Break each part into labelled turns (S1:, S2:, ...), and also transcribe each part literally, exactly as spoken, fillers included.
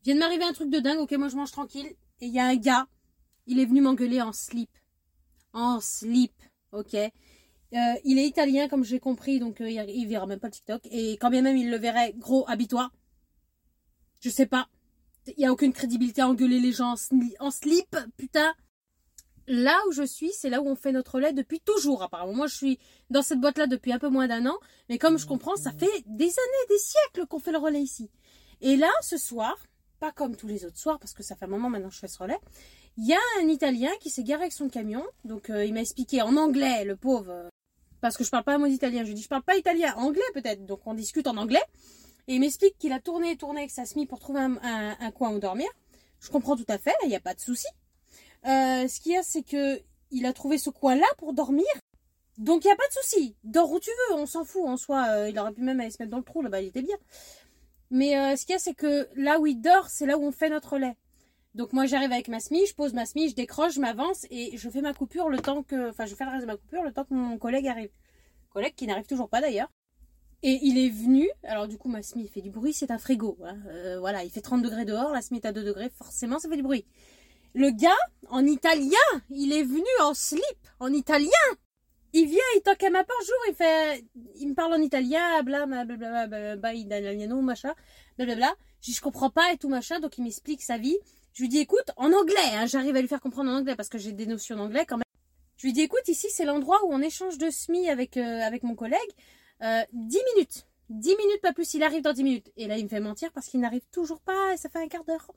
S1: Vient de m'arriver un truc de dingue, ok, moi je mange tranquille. Et il y a un gars, il est venu m'engueuler en slip. En slip, ok. Euh, il est italien, comme j'ai compris, donc euh, il, il verra même pas le TikTok. Et quand bien même il le verrait, gros, habille-toi. Je sais pas. Il n'y a aucune crédibilité à engueuler les gens en, sli en slip, putain. Là où je suis, c'est là où on fait notre lait depuis toujours, apparemment. Moi, je suis dans cette boîte-là depuis un peu moins d'un an. Mais comme je comprends, ça fait des années, des siècles qu'on fait le relais ici. Et là, ce soir, pas comme tous les autres soirs, parce que ça fait un moment maintenant que je fais ce relais, il y a un Italien qui s'est garé avec son camion. Donc, euh, il m'a expliqué en anglais, le pauvre, euh, parce que je parle pas un mot d'italien. Je lui dis, je parle pas italien, anglais peut-être. Donc, on discute en anglais. Et il m'explique qu'il a tourné et tourné avec sa S M I pour trouver un, un, un coin où dormir. Je comprends tout à fait, il n'y a pas de souci. Euh, ce qu'il y a, c'est que il a trouvé ce coin-là pour dormir. Donc, il n'y a pas de souci. Dors où tu veux, on s'en fout. En soi, euh, il aurait pu même aller se mettre dans le trou, là-bas, il était bien. Mais euh, ce qu'il y a, c'est que là où il dort, c'est là où on fait notre lait. Donc, moi, j'arrive avec ma S M I, je pose ma S M I, je décroche, je m'avance et je fais ma coupure le temps que... Enfin, je fais le reste de ma coupure le temps que mon collègue arrive. Collègue qui n'arrive toujours pas, d'ailleurs. Et il est venu, alors du coup ma S M I fait du bruit, c'est un frigo, hein. euh, voilà, il fait trente degrés dehors, la S M I est à deux degrés, forcément ça fait du bruit. Le gars, en italien, il est venu en slip, en italien. Il vient, il toque à ma porte, jour, il fait, il me parle en italien, blablabla, blablabla, italiano, machin, blablabla. Je dis, je comprends pas et tout machin, donc il m'explique sa vie. Je lui dis, écoute, en anglais, hein, j'arrive à lui faire comprendre en anglais parce que j'ai des notions d'anglais quand même. Je lui dis, écoute, ici c'est l'endroit où on échange de S M I avec, euh, avec mon collègue. Euh, dix minutes. dix minutes, pas plus, il arrive dans dix minutes. Et là, il me fait mentir parce qu'il n'arrive toujours pas et ça fait un quart d'heure.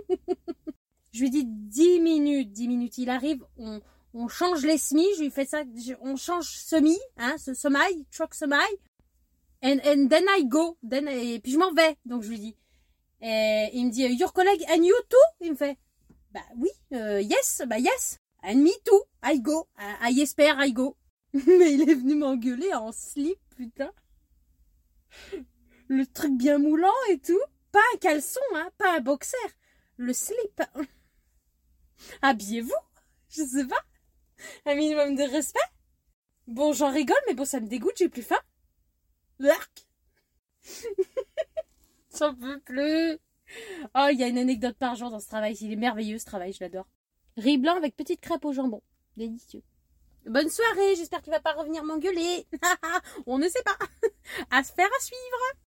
S1: Je lui dis dix minutes, dix minutes, il arrive, on, on change les S M I, je lui fais ça, on change semi, hein, ce semi, truck semi, and, and then I go, then, et puis je m'en vais. Donc je lui dis, et il me dit, your colleague and you too? Il me fait, bah oui, euh, yes, bah yes, and me too, I go, I espère, I go. Mais il est venu m'engueuler en slip, putain. Le truc bien moulant et tout. Pas un caleçon, hein, pas un boxer. Le slip. Habillez-vous. Je sais pas. Un minimum de respect. Bon, j'en rigole, mais bon, ça me dégoûte, j'ai plus faim. L'arc. J'en peux plus. Oh, il y a une anecdote par jour dans ce travail. Il est merveilleux, ce travail, je l'adore. Riz blanc avec petite crêpe au jambon. Délicieux. Bonne soirée, j'espère qu'il va pas revenir m'engueuler. On ne sait pas. À se faire à suivre.